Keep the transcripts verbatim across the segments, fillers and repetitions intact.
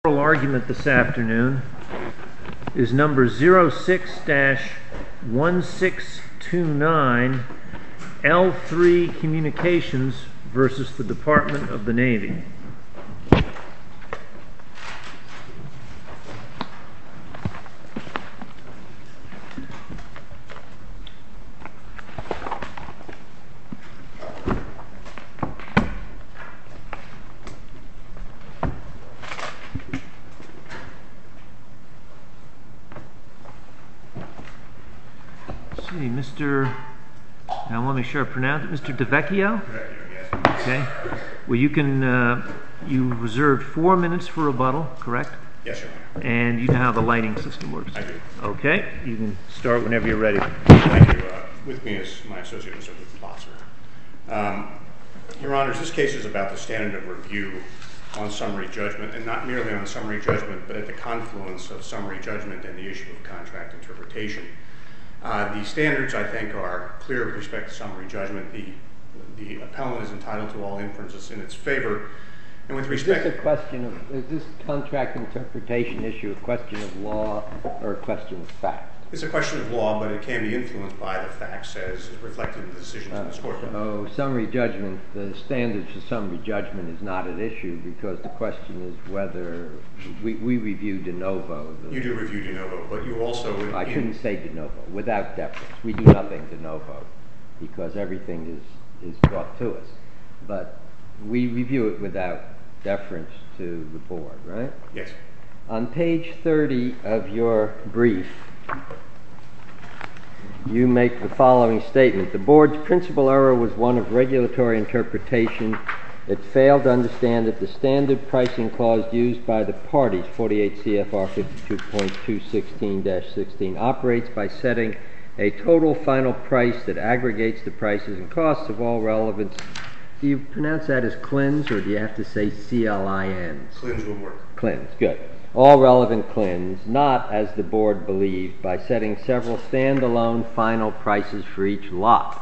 Oral argument this afternoon is number zero six dash one six two nine, L three Communications versus the Department of the Navy. Mister Now, I want to make sure I pronounce it. Mister DeVecchio? DeVecchio, yes. Okay. Well, you can, uh, you reserved four minutes for rebuttal, correct? Yes, Your Honor. And you know how the lighting system works? I do. Okay. You can start whenever you're ready. Thank you. Uh, with me is my associate, Mister Plotzer. Um, Your Honors, this case is about the standard of review on summary judgment, and not merely on summary judgment, but at the confluence of summary judgment and the issue of contract interpretation. Uh, the standards, I think, are clear with respect to summary judgment. The, the appellant is entitled to all inferences in its favor. And with respect... Is this a question of, is this contract interpretation issue a question of law or a question of fact? It's a question of law, but it can be influenced by the facts as reflected in the decisions uh, in this court. So summary judgment, the standards for summary judgment is not at issue because the question is whether we, we review de novo. The, you do review de novo, but you also... I in, shouldn't say de novo, without deference. We do nothing de novo because everything is, is brought to us. But we review it without deference to the board, right? Yes. On page thirty of your brief, you make the following statement. The board's principal error was one of regulatory interpretation. It failed to understand that the standard pricing clause used by the parties, forty-eight C F R fifty-two point two sixteen dash sixteen, operates by setting a total final price that aggregates the prices and costs of all relevant. Do you pronounce that as C L I Ns, or do you have to say C L I Ns? C L I Ns will work. C L I Ns, good. All relevant C L I Ns, not, as the board believed, by setting several standalone final prices for each lot.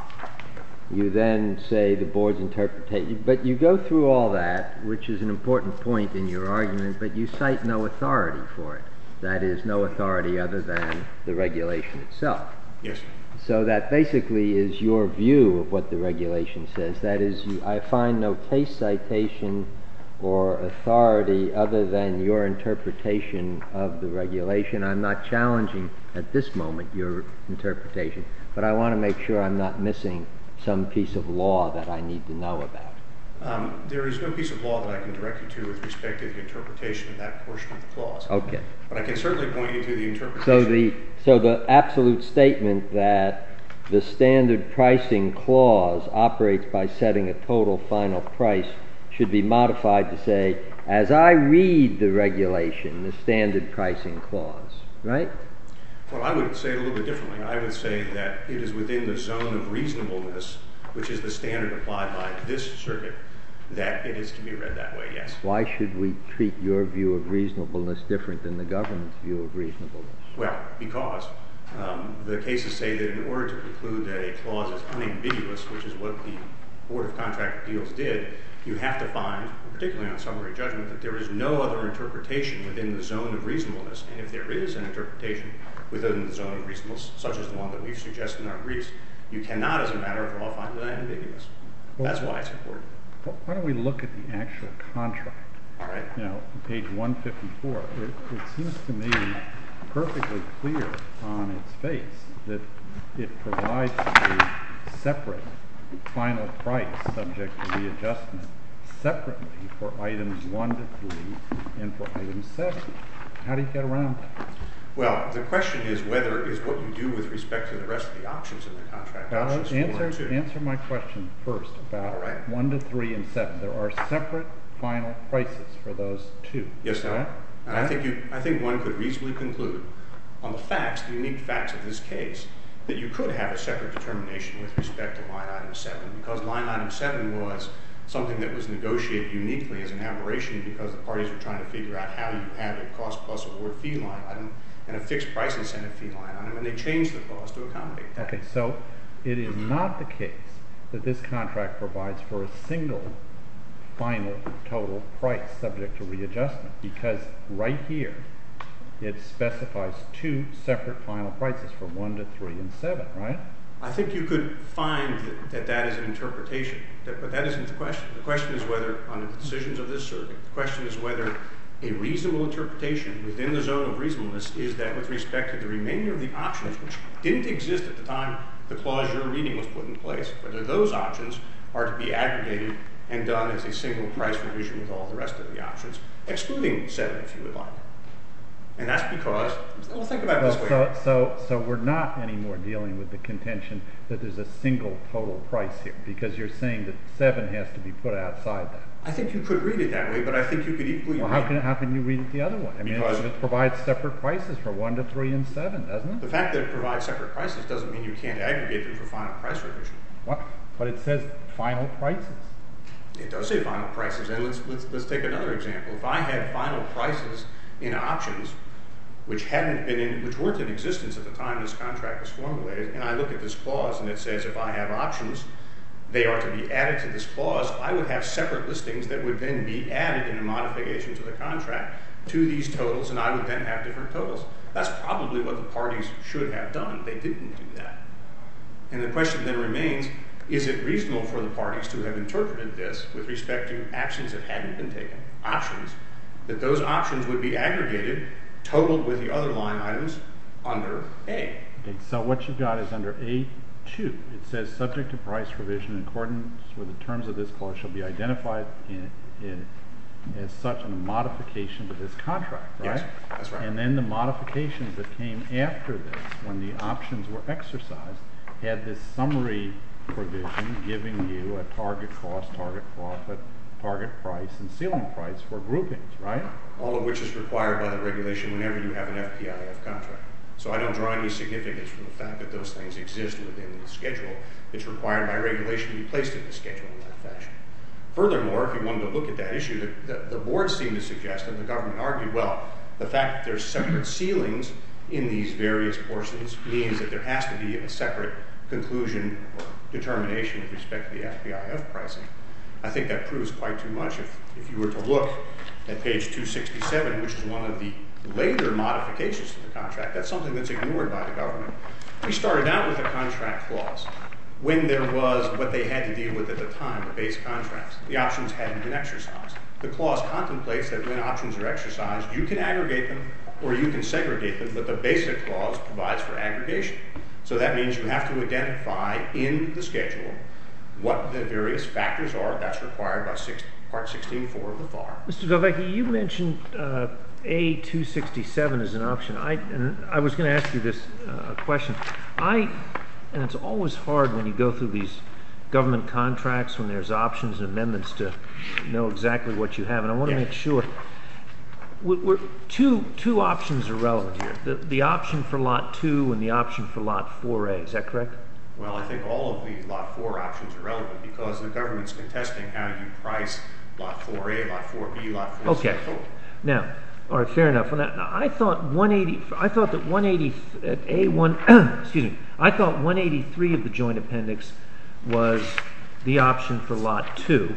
You then say the board's interpretation, but you go through all that, which is an important point in your argument, but you cite no authority for it. That is, no authority other than the regulation itself. Yes. So that basically is your view of what the regulation says. That is, you, I find no case citation or authority other than your interpretation of the regulation. I'm not challenging at this moment your interpretation, but I want to make sure I'm not missing some piece of law that I need to know about. Um, there is no piece of law that I can direct you to with respect to the interpretation of that portion of the clause. Okay. But I can certainly point you to the interpretation. So the, so the absolute statement that the standard pricing clause operates by setting a total final price should be modified to say, as I read the regulation, the standard pricing clause, right? Well, I would say it a little bit differently. I would say that it is within the zone of reasonableness, which is the standard applied by this circuit, that it is to be read that way, yes. Why should we treat your view of reasonableness different than the government's view of reasonableness? Well, because um, the cases say that in order to conclude that a clause is unambiguous, which is what the Board of Contract Appeals did, you have to find, particularly on summary judgment, that there is no other interpretation within the zone of reasonableness. And if there is an interpretation within the zone of reasonableness, such as the one that we've suggested in our briefs, you cannot, as a matter of law, find it unambiguous. Well, that's why it's important. Well, why don't we look at the actual contract? All right. You know, page one fifty-four. It, it seems to me perfectly clear on its face that it provides a separate final price subject to the adjustment separately for items one to three and for item seven. How do you get around that? Well, the question is whether is what you do with respect to the rest of the options in the contract. Well, options answer, answer my question first about right. one to three and seven. There are separate final prices for those two. Yes, sir. Right? And right? I think you, I think one could reasonably conclude on the facts, the unique facts of this case, that you could have a separate determination with respect to line item seven, because line item seven was something that was negotiated uniquely as an aberration because the parties were trying to figure out how you have a cost plus award fee line item and a fixed price incentive fee line item, and they changed the clause to accommodate that. Okay, so it is not the case that this contract provides for a single final total price subject to readjustment, because right here it specifies two separate final prices for one to three and seven, right? I think you could find that that, that is an interpretation, that, but that isn't the question. The question is whether, under the decisions of this circuit, the question is whether a reasonable interpretation within the zone of reasonableness is that with respect to the remainder of the options, which didn't exist at the time the clause you're reading was put in place, whether those options are to be aggregated and done as a single price revision with all the rest of the options, excluding seven if you would like. And that's because, well, think about it this way. So, so, so we're not anymore dealing with the contention that there's a single total price here, because you're saying that seven has to be put outside that. I think you could read it that way, but I think you could equally well, read how can, how can you read it the other way? I mean, because it, it provides separate prices for one to three and seven, doesn't it? The fact that it provides separate prices doesn't mean you can't aggregate them for final price revision. What? But it says final prices. It does say final prices, and let's, let's, let's take another example. If I had final prices in options which hadn't been in, which weren't in existence at the time this contract was formulated, and I look at this clause and it says if I have options, they are to be added to this clause, I would have separate listings that would then be added in a modification to the contract to these totals, and I would then have different totals. That's probably what the parties should have done. They didn't do that. And the question then remains, is it reasonable for the parties to have interpreted this with respect to actions that hadn't been taken, options, that those options would be aggregated, totaled with the other line items under A? Okay, so what you've got is under A two. It says subject to price revision in accordance with the terms of this clause shall be identified in, in as such in a modification to this contract, right? Yes, that's right. And then the modifications that came after this, when the options were exercised, had this summary provision giving you a target cost, target profit, target price, and ceiling price for groupings, right? All of which is required by the regulation whenever you have an F P I F contract. So I don't draw any significance from the fact that those things exist within the schedule. It's required by regulation to be placed in the schedule in that fashion. Furthermore, if you wanted to look at that issue, the, the, the board seemed to suggest, and the government argued, well, the fact that there's separate ceilings in these various portions means that there has to be a separate conclusion or determination with respect to the F P I F pricing. I think that proves quite too much. If, if you were to look at page two sixty-seven, which is one of the later modifications to the contract, that's something that's ignored by the government. We started out with a contract clause when there was what they had to deal with at the time, the base contracts. The options hadn't been exercised. The clause contemplates that when options are exercised, you can aggregate them or you can segregate them, but the basic clause provides for aggregation. So that means you have to identify in the schedule what the various factors are. That's required by six, Part sixteen four of the F A R. Mister Velvecchi, you mentioned uh, A two sixty-seven as an option. I, and I was going to ask you this uh, question. I, and it's always hard when you go through these government contracts when there's options and amendments to know exactly what you have. And I want to Yeah. make sure. We're, we're, two, two options are relevant here. The, the option for Lot two and the option for Lot four A. Is that correct? Well, I think all of the Lot four options are relevant because the government's contesting how you price Lot four A, Lot four B, Lot four C. Okay. Now, all right, fair enough. Now, now, I thought one eighty. I thought that one eighty at A one. excuse me. I thought one eighty-three of the joint appendix was the option for Lot two.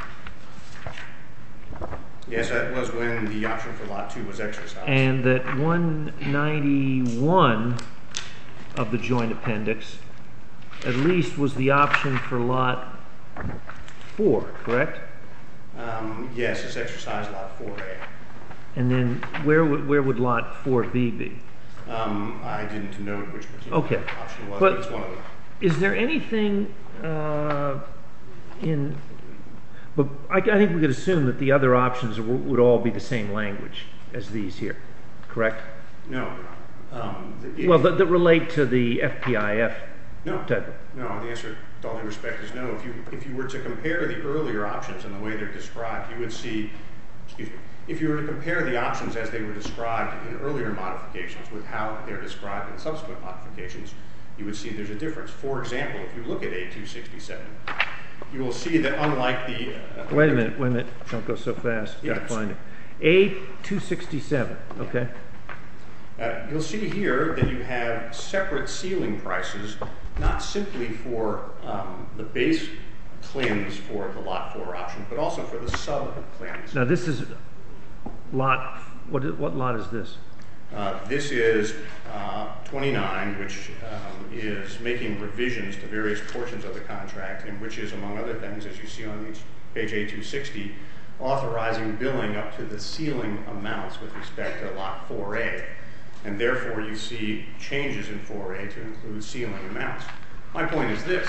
Yes, that was when the option for Lot two was exercised. And that one ninety-one of the joint appendix at least was the option for Lot four, correct? Um, yes, it's exercised Lot four A. And then where would, where would Lot four B be? Um, I didn't note which particular Okay. option it was, But- but it's one of them. Is there anything uh, in... But I, I think we could assume that the other options w- would all be the same language as these here, correct? No. Um, the, Well, that, that relate to the F P I F no. type of... No, the answer, with all due respect, is no. If you if you were to compare the earlier options and the way they're described, you would see, excuse me, if you were to compare the options as they were described in earlier modifications with how they're described in subsequent modifications, you would see there's a difference. For example, if you look at A two sixty-seven, you will see that unlike the... Uh, Wait a minute, wait a minute. Don't go so fast. Got to Yes. find it. A two sixty-seven, okay. Uh, you'll see here that you have separate ceiling prices, not simply for um, the base CLINs for the lot four option, but also for the sub-CLINs. Now this is lot, what, is, what lot is this? Uh, this is uh, twenty-nine, which um, is making revisions to various portions of the contract, and which is, among other things, as you see on each, page A two sixty, authorizing billing up to the ceiling amounts with respect to lot four A. And therefore, you see changes in four A to include ceiling amounts. My point is this.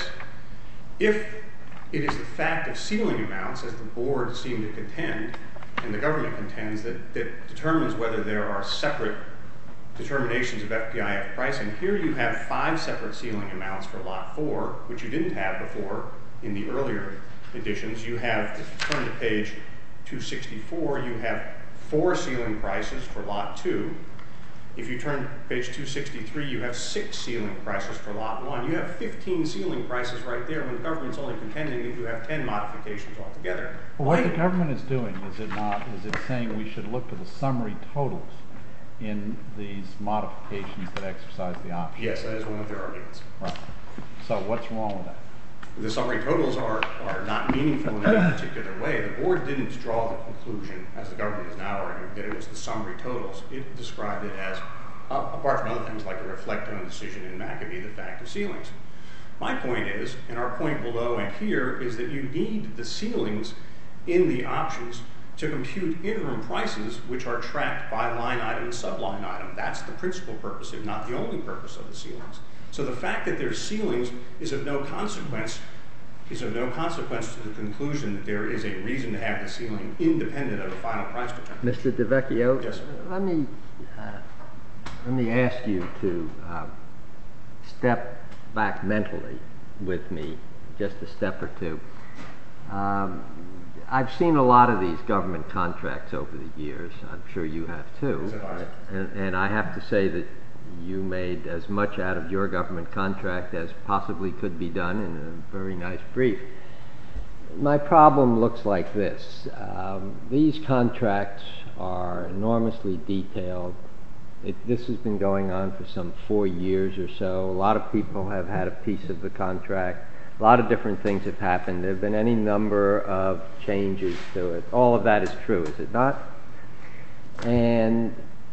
If it is the fact of ceiling amounts, as the board seemed to contend, and the government contends, that, that determines whether there are separate determinations of F P I F pricing. Here you have five separate ceiling amounts for lot four, which you didn't have before in the earlier editions. You have, if you turn to page two sixty-four, you have four ceiling prices for lot two. If you turn to page two sixty-three, you have six ceiling prices for lot one. You have fifteen ceiling prices right there when the government's only contending that you have ten modifications altogether. Well, what the government is doing, is it not, is it saying we should look at the summary totals in these modifications that exercise the option? Yes, that is one of their arguments. Right. So what's wrong with that? The summary totals are, are not meaningful in any particular way. The board didn't draw the conclusion, as the government is now arguing, that it was the summary totals. It described it as, uh, apart from other things like the reflect-on decision in McAbee, the fact of ceilings. My point is, and our point below and here, is that you need the ceilings in the options to compute interim prices, which are tracked by line item and subline item. That's the principal purpose, if not the only purpose, of the ceilings. So the fact that there's ceilings is of no consequence, is of no consequence to the conclusion that there is a reason to have the ceiling independent of the final price determination. Mister DeVecchio, yes, sir. let me uh, let me ask you to uh, step back mentally with me, just a step or two. Um, I've seen a lot of these government contracts over the years. I'm sure you have too. And, and I have to say that you made as much out of your government contract as possibly could be done in a very nice brief. My problem looks like this. Um, these contracts are enormously detailed. It, this has been going on for some four years or so. A lot of people have had a piece of the contract. A lot of different things have happened. There have been any number of changes to it. All of that is true, is it not? And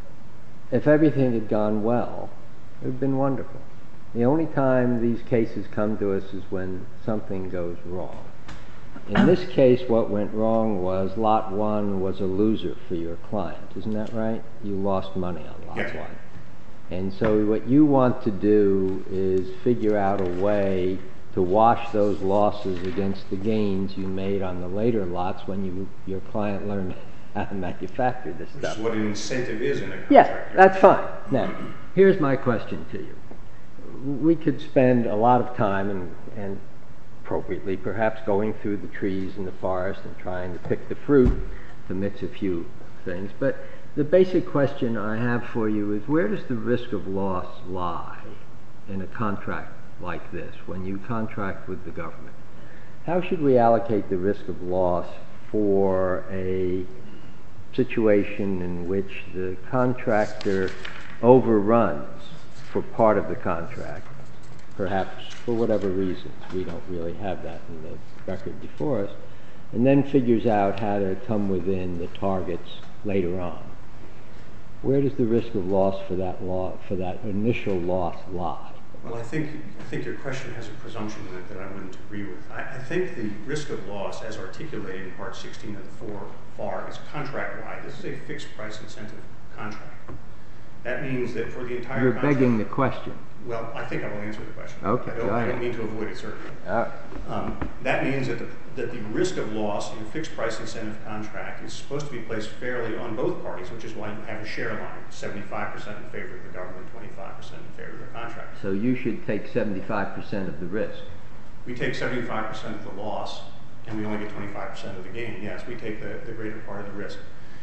if everything had gone well, it would have been wonderful. The only time these cases come to us is when something goes wrong. In this case, what went wrong was lot one was a loser for your client. Isn't that right? You lost money on lot yes. one. And so what you want to do is figure out a way to wash those losses against the gains you made on the later lots when you, your client learned how to manufacture this Which stuff. is what an incentive is in a contract. Yeah, that's fine. Now, here's my question to you. We could spend a lot of time, and, and appropriately perhaps, going through the trees in the forest and trying to pick the fruit, to mix a few things. But the basic question I have for you is, where does the risk of loss lie in a contract like this, when you contract with the government? How should we allocate the risk of loss for a situation in which the contractor overruns for part of the contract, perhaps for whatever reasons, we don't really have that in the record before us, and then figures out how to come within the targets later on? Where does the risk of loss for that law, for that initial loss lie? Well, I think I think your question has a presumption in it that I wouldn't agree with. I, I think the risk of loss, as articulated in Part sixteen of the four F A R, is contract-wide. This is a fixed price incentive contract. That means that for the entire You're contract... begging the question. Well, I think I will answer the question. Okay, I don't, go I ahead. don't mean to avoid it, certainly. All right. Um, that means that the, that the risk of loss in a fixed price incentive contract is supposed to be placed fairly on both parties, which is why you have a share line, seventy-five percent in favor of the government, twenty-five percent in favor of the contractor. So you should take seventy-five percent of the risk. We take seventy-five percent of the loss, and we only get twenty-five percent of the gain. Yes, we take the, the greater part of the risk.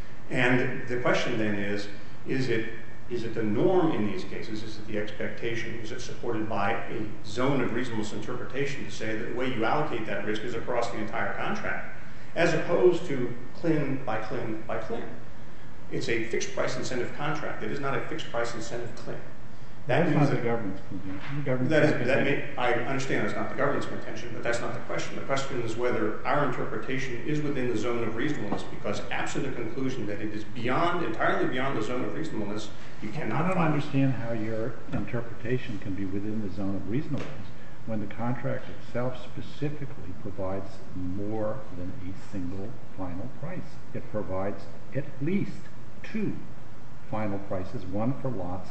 And the question then is, is it Is it the norm in these cases? Is it the expectation? Is it supported by a zone of reasonableness interpretation to say that the way you allocate that risk is across the entire contract, as opposed to C L I N by C L I N by C L I N? It's a fixed price incentive contract. It is not a fixed price incentive C L I N. That That's means not the that, government's contention. The government's that is, contention- that may, I understand that's not the government's contention, but that's not the question. The question is whether our interpretation is within the zone of reasonableness, because absent a conclusion that it is beyond, entirely beyond the zone of reasonableness, you cannot I don't find understand how your interpretation can be within the zone of reasonableness when the contract itself specifically provides more than a single final price. It provides at least two final prices, one for lots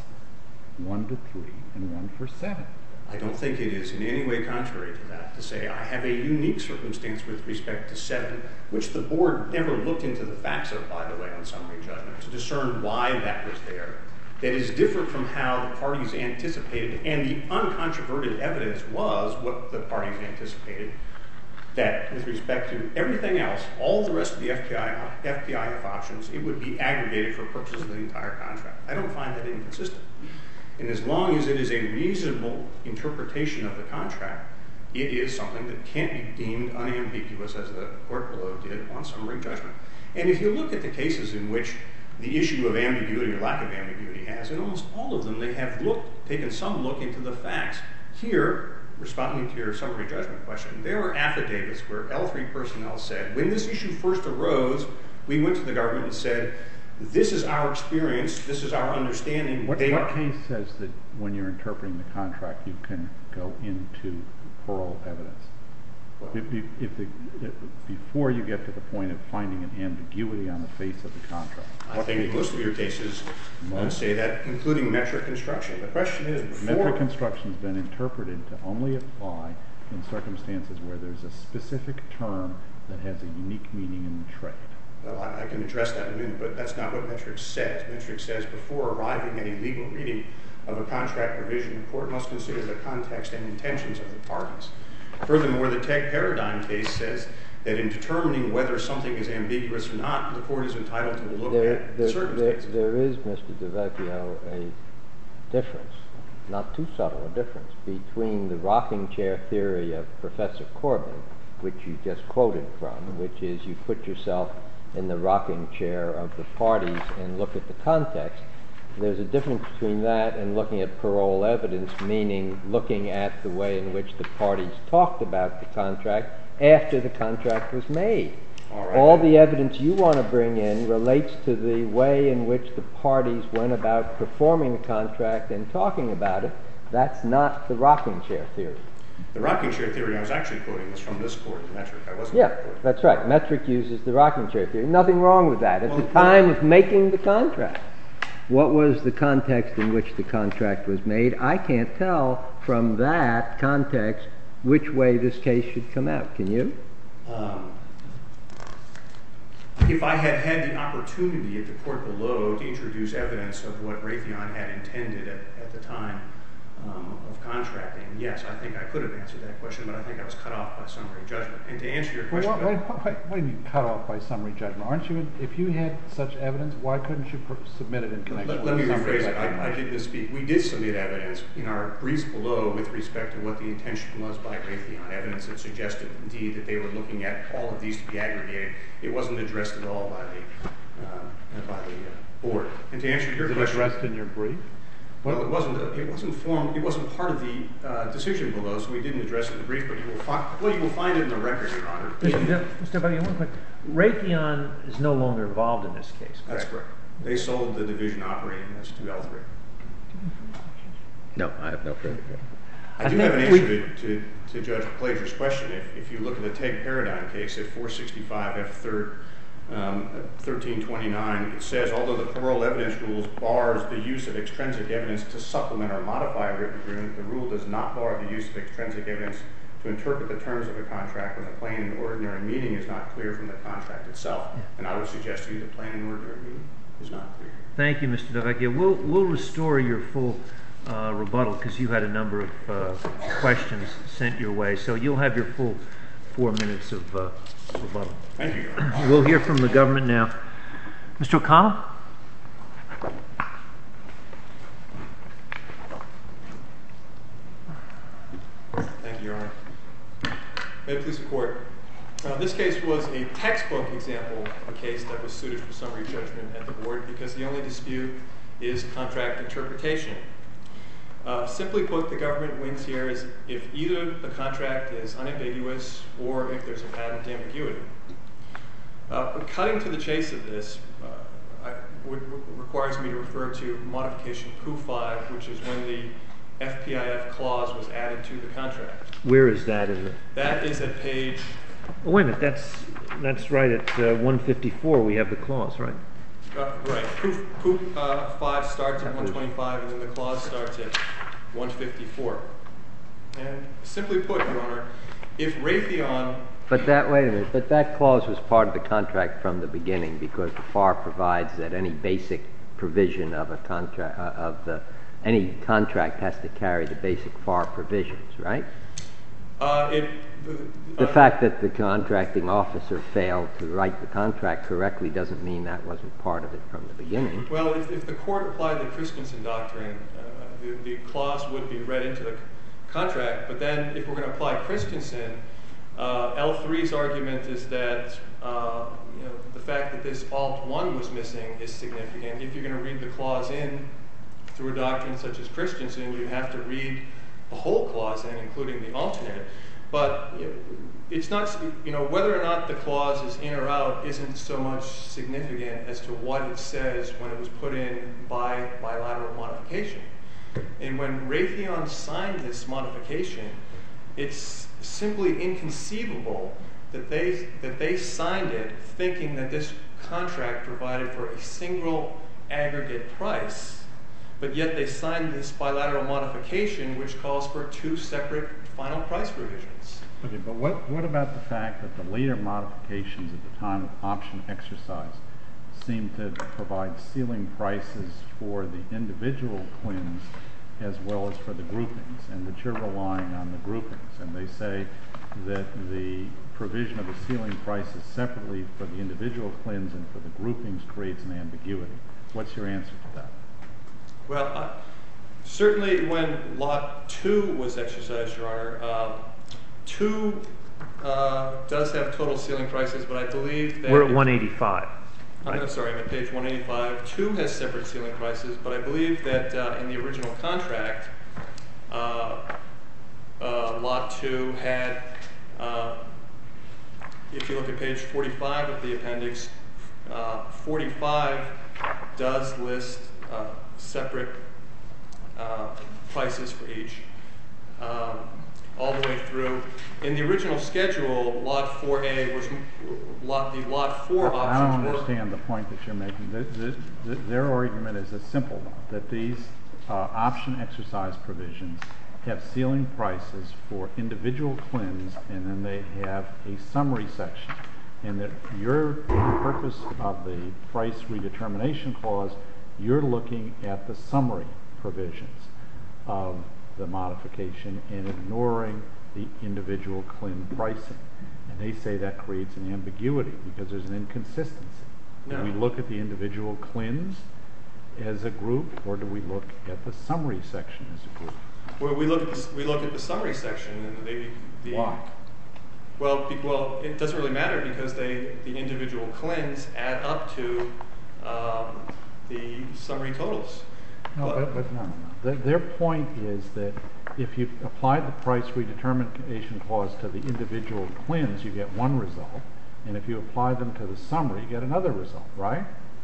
one to three and one for seven. I don't think it is in any way contrary to that to say I have a unique circumstance with respect to seven, which the board never looked into the facts of, by the way, on summary judgment, to discern why that was there. That is different from how the parties anticipated, and the uncontroverted evidence was what the parties anticipated, that with respect to everything else, all the rest of the F P I, F P I F options, it would be aggregated for purposes of the entire contract. I don't find that inconsistent. And as long as it is a reasonable interpretation of the contract, it is something that can't be deemed unambiguous, as the court below did on summary judgment. And if you look at the cases in which the issue of ambiguity or lack of ambiguity has, in almost all of them, they have looked, taken some look into the facts. Here, responding to your summary judgment question, there were affidavits where L three personnel said, when this issue first arose, we went to the government and said, this is our experience, this is our understanding. What, they what are, case says that when you're interpreting the contract, you can go into parole evidence? well, If, if, if the, if, before you get to the point of finding an ambiguity on the face of the contract. I What think case? most of your cases uh, say that, including metric construction. The question is, before... Metric construction has been interpreted to only apply in circumstances where there's a specific term that has a unique meaning in the trade. Well, I, I can address that in a minute, but that's not what metric says. Metric says before arriving at a legal reading of a contract provision, the court must consider the context and intentions of the parties. Furthermore, the Teg Paradigm case says that in determining whether something is ambiguous or not, the court is entitled to look There, at there, the there, circumstances. there is, Mister DeVecchio, a difference, not too subtle a difference, between the rocking chair theory of Professor Corbin, which you just quoted from, which is you put yourself in the rocking chair of the parties and look at the context. There's a difference between that and looking at parole evidence, meaning looking at the way in which the parties talked about the contract after the contract was made. All right. All the evidence you want to bring in relates to the way in which the parties went about performing the contract and talking about it. That's not the rocking chair theory. The rocking chair theory I was actually quoting was from this court in metric. I wasn't Yeah, quoting. that's right. Metric uses the rocking chair theory. Nothing wrong with that. At Well, the well- time of making the contract, what was the context in which the contract was made? I can't tell from that context which way this case should come out. Can you? Um, if I had had the opportunity at the court below to introduce evidence of what Raytheon had intended at, at the time um, of contracting, yes, I think I could have answered that question, but I think I was cut off by summary judgment. And to answer your Well, question, what, what, what, what do you mean cut off by summary judgment? Aren't you, if you had such evidence, why couldn't you pr- submit it in connection let, with let me the summary rephrase it. judgment? I, I did misspeak. We did submit evidence in our briefs below with respect to what the intention was by Raytheon, evidence that suggested indeed that they were looking at all of these to be aggregated. It wasn't addressed at all by the, uh, by the uh, board. And to answer your Is it question... addressed in your brief? Well, it wasn't. A, it wasn't formed. It wasn't part of the uh, decision below, so we didn't address it in the brief. But you will find. Well, you will find it in the record, Your Honor. Mister Bailey, one quick. Raytheon is no longer involved in this case. That's correct. They sold the division operating this to L three. No, I have no further. I, I do think have an we- answer to, to, to Judge Plager's question. If, if you look at the Teg Paradigm case at four sixty-five F third. Um, thirteen twenty-nine, it says, although the parole evidence rules bars the use of extrinsic evidence to supplement or modify a written agreement, the rule does not bar the use of extrinsic evidence to interpret the terms of a contract when the plain and ordinary meaning is not clear from the contract itself. Yeah. And I would suggest to you the plain and ordinary meaning is not clear. Thank you, Mister DeVecchio. We'll, we'll restore your full uh, rebuttal because you had a number of uh, questions sent your way. So you'll have your full four minutes of uh, rebuttal. Thank you, Your Honor. We'll hear from the government now. Mister O'Connell? Thank you, Your Honor. May it please the Court. Uh, this case was a textbook example of a case that was suited for summary judgment at the Board because the only dispute is contract interpretation. Uh, simply put, the government wins here is if either the contract is unambiguous or if there's a patent ambiguity. Uh, cutting to the chase of this uh, I, would, would, requires me to refer to modification Q five, which is when the F P I F clause was added to the contract. Where is that in the? That is at page. Oh, wait a minute. That's that's right at uh, one fifty-four. We have the clause, right? Uh, right. Q, Q uh, five starts at one twenty-five, and then the clause starts at one fifty-four. And simply put, Your Honor, if Raytheon. But that, wait a minute, but that clause was part of the contract from the beginning because the F A R provides that any basic provision of a contract, uh, of the, any contract has to carry the basic F A R provisions, right? Uh, it, the the uh, fact that the contracting officer failed to write the contract correctly doesn't mean that wasn't part of it from the beginning. Well, if, if the court applied the Christensen doctrine, uh, the, the clause would be read into the contract, but then if we're going to apply Christensen, Uh, L three's argument is that uh, you know, the fact that this alt one was missing is significant. If you're going to read the clause in through a doctrine such as Christensen, you have to read the whole clause in, including the alternate. But you know, it's not, you know, whether or not the clause is in or out isn't so much significant as to what it says when it was put in by bilateral modification. And when Raytheon signed this modification, it's simply inconceivable that they that they signed it thinking that this contract provided for a single aggregate price, but yet they signed this bilateral modification which calls for two separate final price provisions. Okay, but what, what about the fact that the later modifications at the time of option exercise seem to provide ceiling prices for the individual CLINs as well as for the groupings, and that you're relying on the groupings, and they say that the provision of the ceiling prices separately for the individual CLINs and for the groupings creates an ambiguity. What's your answer to that? Well, uh, certainly when Lot two was exercised, Your Honor, uh, two uh, does have total ceiling prices, but I believe that... We're at one eighty-five. I'm right? sorry, I'm at page one eighty-five. Two has separate ceiling prices, but I believe that uh, in the original contract, uh, uh, Lot two had, uh, if you look at page forty-five of the appendix, uh, forty-five does list uh, separate uh, prices for each, um, all the way through. In the original schedule, Lot four A was lot, the Lot four I options don't understand were, the point that you're making. The, the, the, their argument is a simple one, that these uh, option exercise provisions have ceiling prices for individual CLINs, and then they have a summary section, and that your purpose of the price redetermination clause, you're looking at the summary provisions of the modification and ignoring the individual CLIN pricing. And they say that creates an ambiguity because there's an inconsistency. No. Do we look at the individual CLINs as a group, or do we look at the summary section as a group? well, we look at the, we look at the summary section, and the, the Why? Well, be, well, it doesn't really matter because they the individual CLINs add up to um, the summary totals. No, but, but no, no, no. The, their point is that if you apply the price redetermination clause to the individual CLINs, you get one result, and if you apply them to the summary, you get another result, right?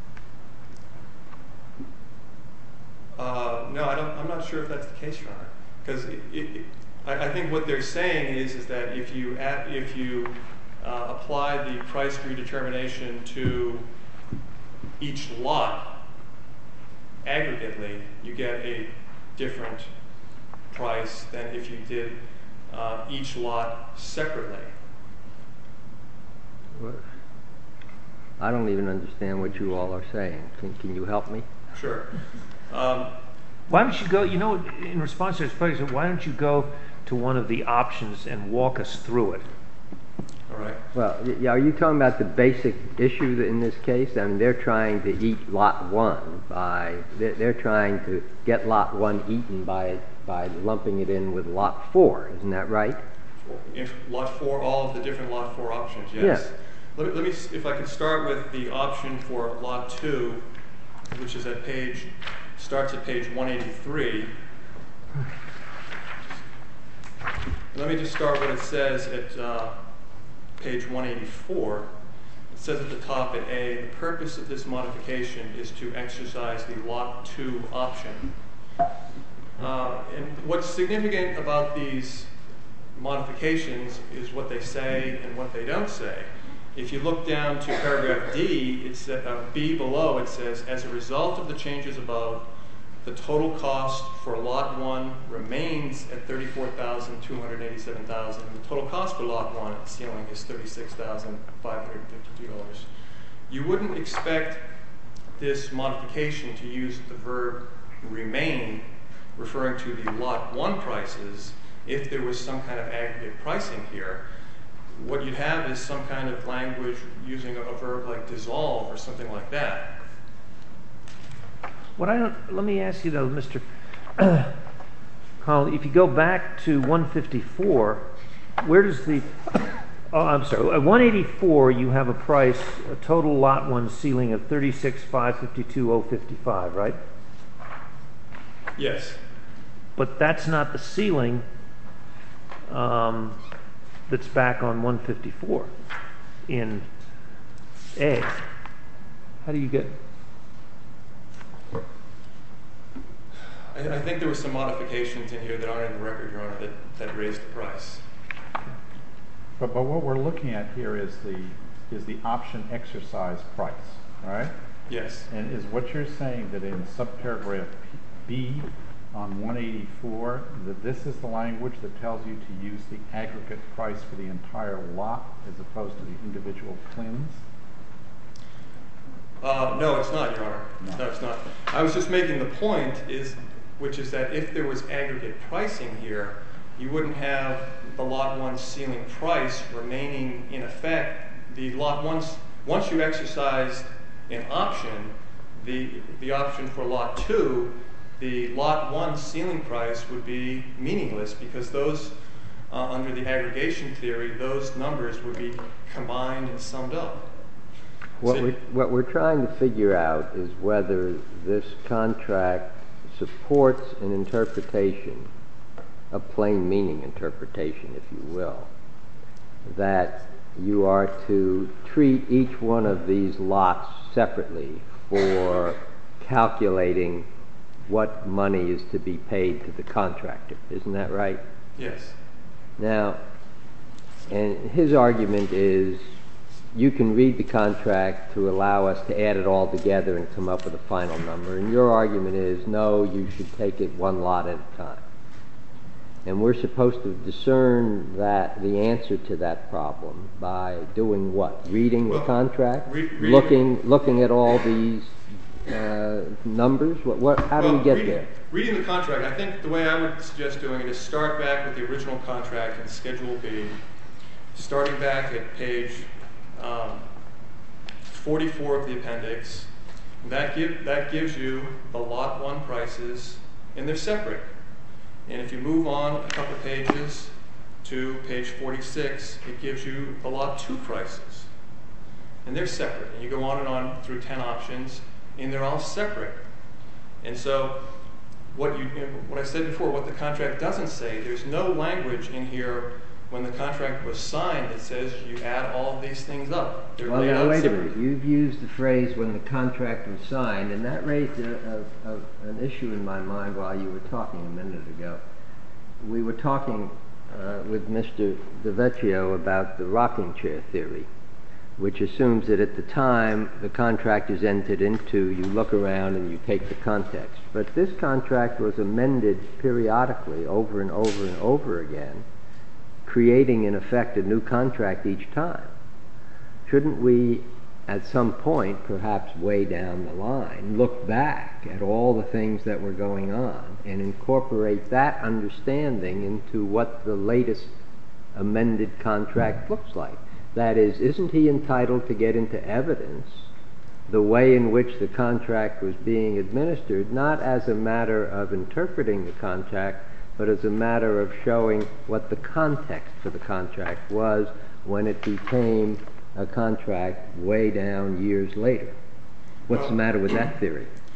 Uh, no, I don't. I'm not sure if that's the case, Your Honor, because it, it, it, I, I think what they're saying is is that if you add, if you uh, apply the price redetermination to each lot aggregately, you get a different price than if you did uh, each lot separately. I don't even understand what you all are saying. Can, can you help me? Sure. Um, Why don't you go, you know, in response to this question, why don't you go to one of the options and walk us through it? all right. Well, y- are you talking about the basic issue in this case? I mean, they're trying to eat lot one by, they're, they're trying to get lot one eaten by, by lumping it in with lot four. Isn't that right? If lot four, all of the different lot four options, yes. Yes. Let me, let me, s- if I could start with the option for lot two, which is at page, starts at page one eighty-three. Let me just start what it says at uh, page one eighty-four. It says at the top at A, the purpose of this modification is to exercise the Lot two option. Uh, and what's significant about these modifications is what they say and what they don't say. If you look down to paragraph D, it's uh, B below, it says, as a result of the changes above, the total cost for Lot one remains at thirty-four thousand two hundred eighty-seven dollars. The total cost for Lot one at ceiling is thirty-six thousand five hundred fifty-two dollars. You wouldn't expect this modification to use the verb remain, referring to the Lot one prices, if there was some kind of aggregate pricing here. What you'd have is some kind of language using a, a verb like dissolve or something like that. What I don't, let me ask you though, Mister Connolly, if you go back to one fifty-four, where does the, oh, I'm sorry, at one eighty-four you have a price, a total Lot one ceiling of thirty-six thousand five hundred fifty-two dollars and fifty-five cents, right? Yes. But that's not the ceiling um, that's back on one fifty-four in A. How do you get... I, I think there were some modifications in here that aren't in the record, Your Honor, that, that raised the price. But, but what we're looking at here is the is the option exercise price, all right? Yes. And is what you're saying that in subparagraph B on one eighty-four, that this is the language that tells you to use the aggregate price for the entire lot as opposed to the individual claims? Uh, no, it's not, Your Honor. No. No, it's not. I was just making the point, is, which is that if there was aggregate pricing here, you wouldn't have the Lot one ceiling price remaining in effect. The Lot one's, once you exercised an option, the the option for Lot two, the Lot one ceiling price would be meaningless because those, uh, under the aggregation theory, those numbers would be combined and summed up. What we're, what we're trying to figure out is whether this contract supports an interpretation, a plain meaning interpretation, if you will, that you are to treat each one of these lots separately for calculating what money is to be paid to the contractor. Isn't that right? Yes. Now, and his argument is you can read the contract to allow us to add it all together and come up with a final number. And your argument is, no, you should take it one lot at a time. And we're supposed to discern that the answer to that problem by doing what? Reading well, the contract? Re reading looking looking at all these uh, numbers? What, what, how well, do we get reading, there? Reading the contract, I think the way I would suggest doing it is start back with the original contract in Schedule B, starting back at page um, forty-four of the appendix. That, give, that gives you the Lot one prices, and they're separate. And if you move on a couple pages to page forty-six, it gives you the Lot two prices. And they're separate. And you go on and on through ten options, and they're all separate. And so what, you, what I said before, what the contract doesn't say, there's no language in here when the contract was signed that says you add all of these things up. They're Well, laid now, out wait a separately. minute. You've used the phrase when the contract was signed, and that raised a, a, a, an issue in my mind while you were talking a minute ago. We were talking uh, with Mister DeVecchio about the rocking chair theory, which assumes that at the time the contract is entered into, you look around and you take the context. But this contract was amended periodically over and over and over again, creating, in effect, a new contract each time. Shouldn't we, at some point, perhaps way down the line, look back at all the things that were going on and incorporate that understanding into what the latest amended contract looks like? That is, isn't he entitled to get into evidence the way in which the contract was being administered, not as a matter of interpreting the contract, but as a matter of showing what the context for the contract was when it became a contract way down years later? What's Well, the matter with that theory?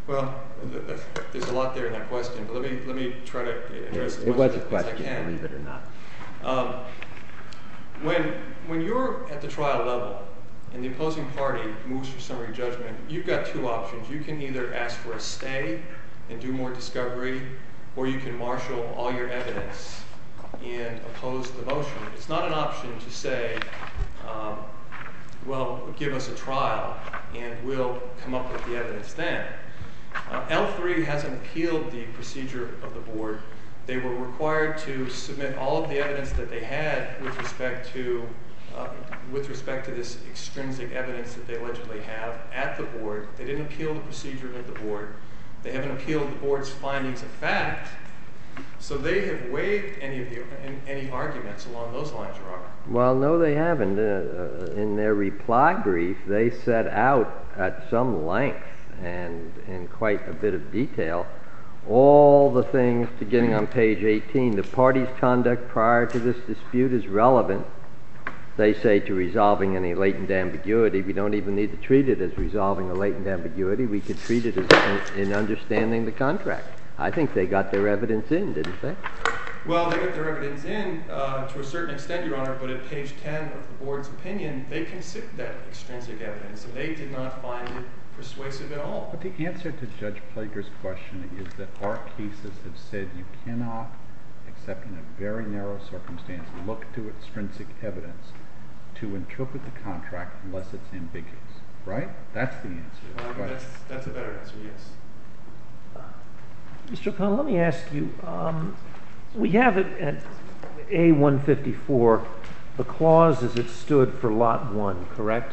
Well, th- th- there's a lot there in that question, but let me let me try to address as It much was as, a as I question, can. believe it or not. Um, when when you're at the trial level and the opposing party moves for summary judgment, you've got two options. You can either ask for a stay and do more discovery, or you can marshal all your evidence and oppose the motion. It's not an option to say, um, well, give us a trial and we'll come up with the evidence then. Uh, L three hasn't appealed the procedure of the board. They were required to submit all of the evidence that they had with respect to uh, with respect to this extrinsic evidence that they allegedly have at the board. They didn't appeal the procedure at the board. They haven't appealed the board's findings of fact. So they have waived any of the any arguments along those lines, Your Honor. Well, no, they haven't. Uh, in their reply brief, they set out at some length and in quite a bit of detail all the things, beginning on page eighteen. The party's conduct prior to this dispute is relevant, they say, to resolving any latent ambiguity. We don't even need to treat it as resolving a latent ambiguity. We could treat it as in, in understanding the contract. I think they got their evidence in, didn't they? Well, they got their evidence in uh, to a certain extent, Your Honor, but at page ten of the board's opinion, they considered that extrinsic evidence, and they did not find it persuasive at all. But the answer to Judge Plager's question is that our cases have said you cannot, except in a very narrow circumstance, look to extrinsic evidence to interpret the contract unless it's ambiguous. Right? That's the answer. Well, I think that's, that's a better answer, yes. Mister O'Connell, let me ask you, um, we have it at A one fifty-four, the clause as it stood for lot one, correct?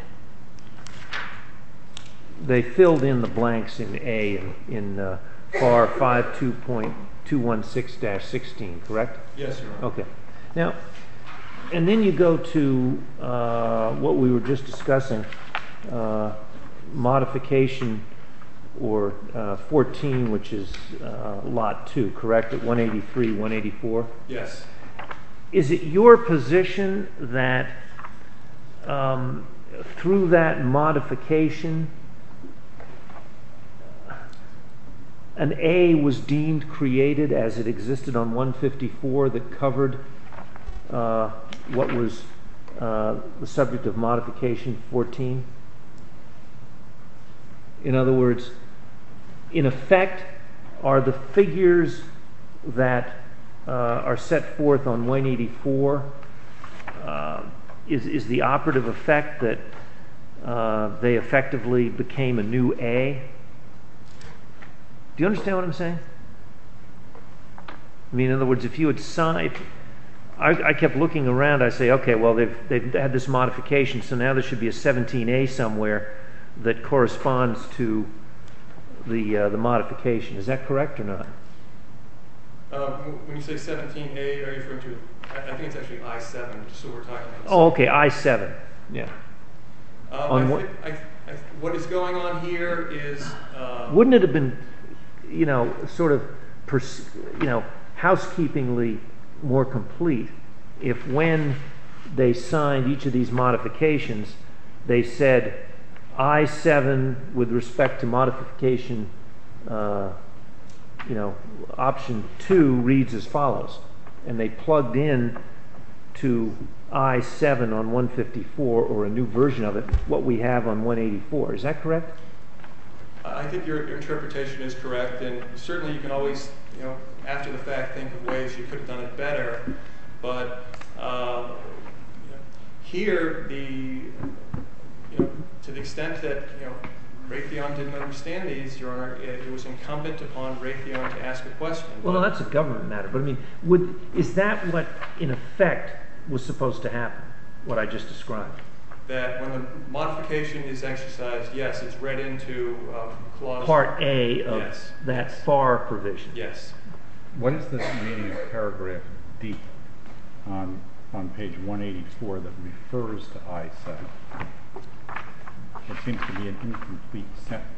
They filled in the blanks in A in, in uh, FAR fifty-two point two one six dash sixteen, correct? Yes, Your Honor. Okay. Now, and then you go to uh, what we were just discussing, uh, modification or uh, fourteen, which is uh, lot two, correct, at one eighty-three, one eighty-four? Yes. Is it your position that um, through that modification, an A was deemed created as it existed on one fifty-four that covered uh, what was uh, the subject of modification fourteen? In other words, in effect, are the figures that uh, are set forth on one eighty-four, uh, is, is the operative effect that uh, they effectively became a new A? Do you understand what I'm saying? I mean, in other words, if you had signed, I, I kept looking around, I say, okay, well, they've, they've had this modification, so now there should be a seventeen A somewhere that corresponds to the uh, the modification. Is that correct or not? Uh, when you say seventeen A, are you referring to, I, I think it's actually I seven, just so we're talking about. Oh, okay, I seven, yeah. Um, On I what- think, I, I, what is going on here is... Uh, Wouldn't it have been, you know, sort of, pers- you know, housekeepingly more complete if when they signed each of these modifications, they said I seven with respect to modification, uh, you know, option two reads as follows, and they plugged in to I seven on one fifty-four, or a new version of it, what we have on one eighty-four. Is that correct? I think your, your interpretation is correct, and certainly you can always, you know, after the fact, think of ways you could have done it better. But uh, you know, here, the you know, to the extent that you know Raytheon didn't understand these, Your Honor, it, it was incumbent upon Raytheon to ask a question. Well, no, that's a government matter. But I mean, would is that what, in effect, was supposed to happen? What I just described. That when the modification is exercised, yes, it's read into uh, clause Part A of Yes. that FAR provision. Yes. What is the meaning of paragraph D on, on page one eighty-four that refers to I seven? It seems to be an incomplete sentence.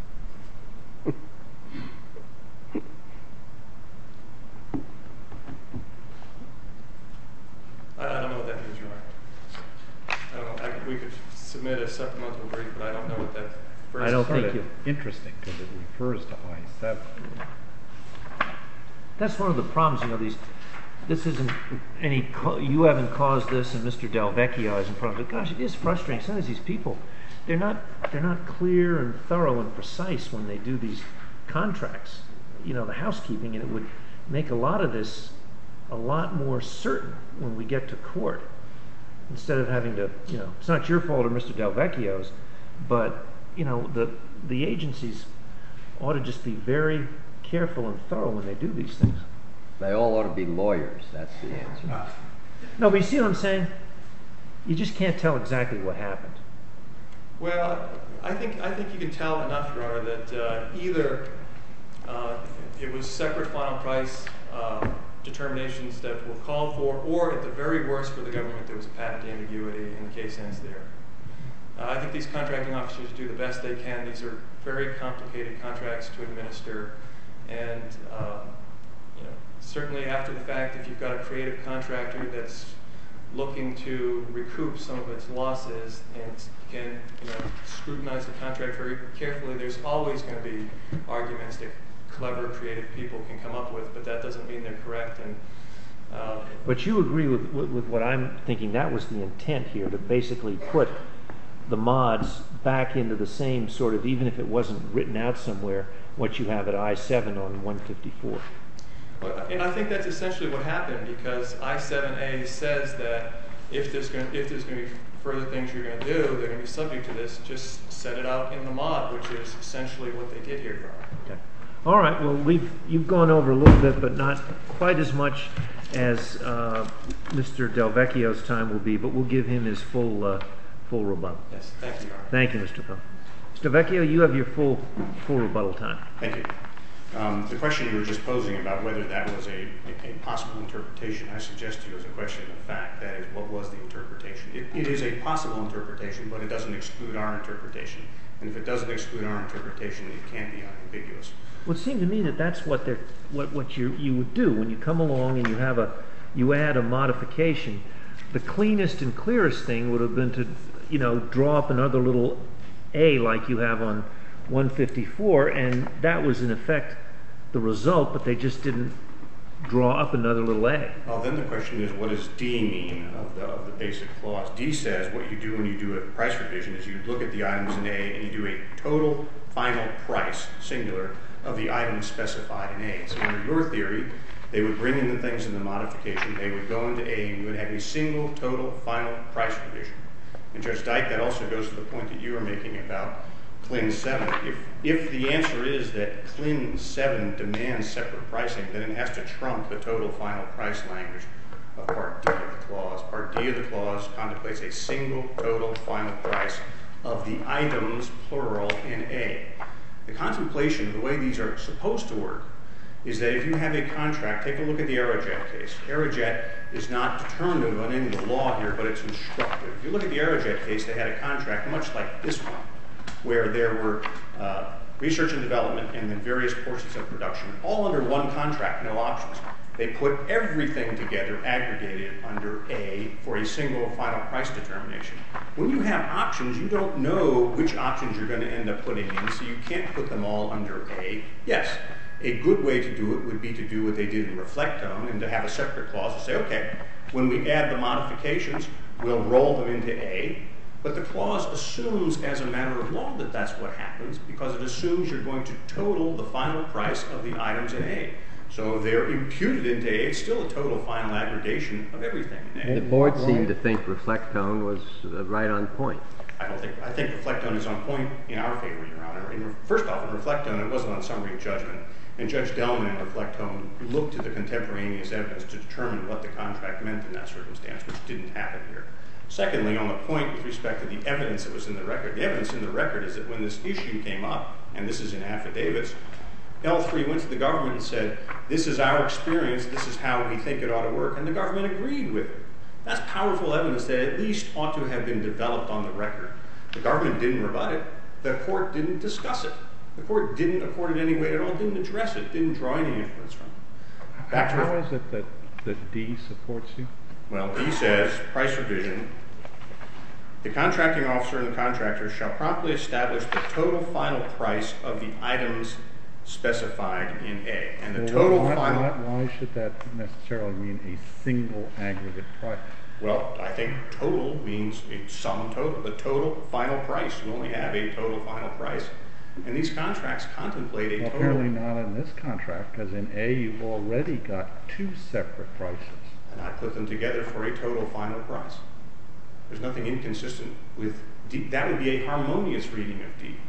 I, I don't know what that means, Your Honor. I don't know. I could, we could submit a supplemental brief, but I don't know what that first. I don't Sort think of you. interesting because it refers to I seven. That's one of the problems, you know, these, this isn't any, you haven't caused this and Mister Del Vecchio hasn't caused it. Gosh, it is frustrating. Sometimes these people, they're not, they're not clear and thorough and precise when they do these contracts, you know, the housekeeping, and it would make a lot of this a lot more certain when we get to court, instead of having to, you know, it's not your fault or Mister Del Vecchio's, but, you know, the, the agencies ought to just be very careful and thorough when they do these things. They all ought to be lawyers, that's the answer. No, but you see what I'm saying? You just can't tell exactly what happened. Well, I think I think you can tell enough, Your Honor, that uh, either uh, it was separate final price uh, determinations that were called for, or at the very worst for the government, there was a patent ambiguity and the case ends there. Uh, I think these contracting officers do the best they can. These are very complicated contracts to administer, and uh, you know, certainly after the fact, if you've got a creative contractor that's looking to recoup some of its losses and can, you know, scrutinize the contract very carefully, there's always going to be arguments that clever, creative people can come up with, but that doesn't mean they're correct. And uh, but you agree with, with, with what I'm thinking, that was the intent here, to basically put the mods back into the same sort of, even if it wasn't written out somewhere, what you have at I seven on one fifty-four. And I think that's essentially what happened, because I seven A says that if there's going to, if there's going to be further things you're going to do, they're going to be subject to this, just set it out in the mod, which is essentially what they did here, Your Honor. Okay. All right, well, we've, you've gone over a little bit, but not quite as much as uh, Mister Del Vecchio's time will be, but we'll give him his full uh, full rebuttal. Yes, thank you, Your Honor. Thank you, Mister Cohn. Mister Vecchio, you have your full full rebuttal time. Thank you. Um, the question you were just posing about whether that was a, a, a possible interpretation, I suggest to you as a question of fact. That is, what was the interpretation? It, it is a possible interpretation, but it doesn't exclude our interpretation. And if it doesn't exclude our interpretation, it can't be unambiguous. Well, it seemed to me that that's what they're, what what you you would do when you come along and you have a you add a modification. The cleanest and clearest thing would have been to, you know, draw up another little A like you have on one fifty-four, and that was in effect the result, but they just didn't draw up another little A. Well, then the question is, what does D mean of the, of the basic clause? D says what you do when you do a price revision is you look at the items in A and you do a total final price, singular, of the items specified in A. So under your theory, they would bring in the things in the modification, they would go into A, and you would have a single total final price revision. And Judge Dyke, that also goes to the point that you were making about C L I N seven. If, if the answer is that C L I N seven demands separate pricing, then it has to trump the total final price language of Part D of the clause. Part D of the clause contemplates a single total final price of the items, plural, in A. The contemplation of the way these are supposed to work is that if you have a contract, take a look at the Aerojet case. Aerojet is not determinative on any of the law here, but it's instructive. If you look at the Aerojet case, they had a contract much like this one, where there were uh, research and development and then various portions of production, all under one contract, no options. They put everything together, aggregated under A for a single final price determination. When you have options, you don't know which options you're going to end up putting in, so you can't put them all under A. Yes, a good way to do it would be to do what they did in Reflectone and to have a separate clause to say, okay, when we add the modifications, we'll roll them into A. But the clause assumes as a matter of law that that's what happens, because it assumes you're going to total the final price of the items in A. So if they're imputed into A, it's still a total final aggregation of everything in A. The board seemed to think Reflectone was uh, right on point. I don't think, I think Reflectone is on point in our favor, Your Honor. In, first off, in Reflectone, it wasn't on summary judgment, and Judge Delman in Reflectone looked to the contemporaneous evidence to determine what the contract meant in that circumstance, which didn't happen here. Secondly, on the point with respect to the evidence that was in the record, the evidence in the record is that when this issue came up, and this is in affidavits, L three went to the government and said, this is our experience, this is how we think it ought to work, and the government agreed with it. That's powerful evidence that at least ought to have been developed on the record. The government didn't rebut it. The court didn't discuss it. The court didn't accord it any weight at all, didn't address it, didn't draw any inference from it. Back to How is it that, that D supports you? Well, D says price revision The contracting officer and the contractor shall promptly establish the total final price of the items specified in A. And the Well, total why, final... Why, why should that necessarily mean a single aggregate price? Well, I think total means a sum total. The total final price. You only have a total final price. And these contracts contemplate a Well, total... apparently not in this contract, because in A you've already got two separate prices. And I put them together for a total final price. There's nothing inconsistent with D. That would be a harmonious reading of D.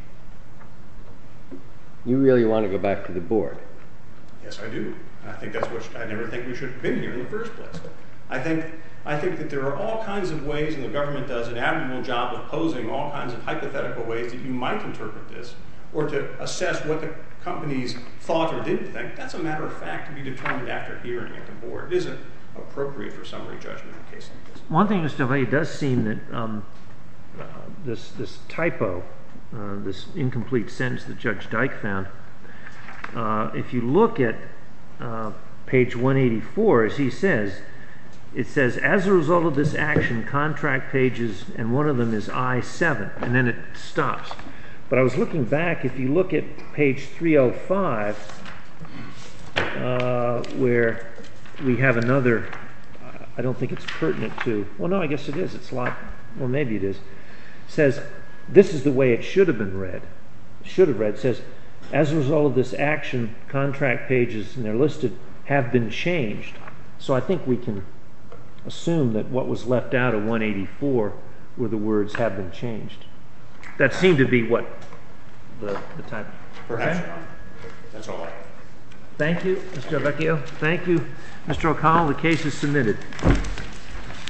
You really want to go back to the board? Yes, I do. And I think that's what I never think we should have been here in the first place. I think I think that there are all kinds of ways, and the government does an admirable job of posing all kinds of hypothetical ways that you might interpret this, or to assess what the companies thought or didn't think. That's a matter of fact to be determined after hearing at the board. It isn't appropriate for summary judgment in a case like this. One thing, Mister Delvey, it does seem that um, uh, this this typo, uh, this incomplete sentence that Judge Dyke found, uh, if you look at uh, page one eighty-four, as he says, it says, as a result of this action, contract pages, and one of them is I seven, and then it stops. But I was looking back, if you look at page three oh five, uh, where we have another, uh, I don't think it's pertinent to, well, no, I guess it is. It's a lot, well, maybe it is. It says, this is the way it should have been read. Should have read. It says, as a result of this action, contract pages, and they're listed, have been changed. So I think we can assume that what was left out of one eighty-four were the words have been changed. That seemed to be what the, the type. Perhaps, Okay. Your Honor. That's all I have. Thank you, Mister Vecchio. Thank you, Mister O'Connell. The case is submitted.